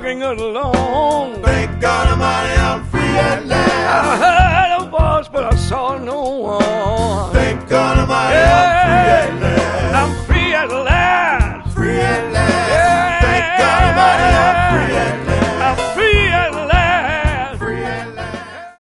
string along. Thank God Almighty, I'm free at last. I heard a voice, but I saw no one. Thank God Almighty, I'm free at last.